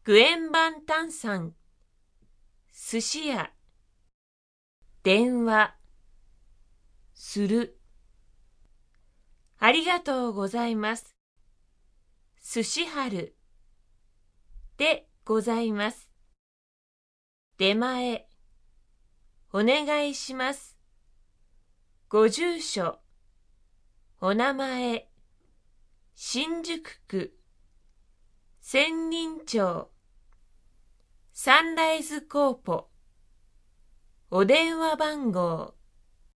グエンバンタンさん、寿司屋、電話、する。ありがとうございます。寿司春でございます。出前、お願いします。ご住所、お名前、新宿区、仙人町、サンライズコーポ、お電話番号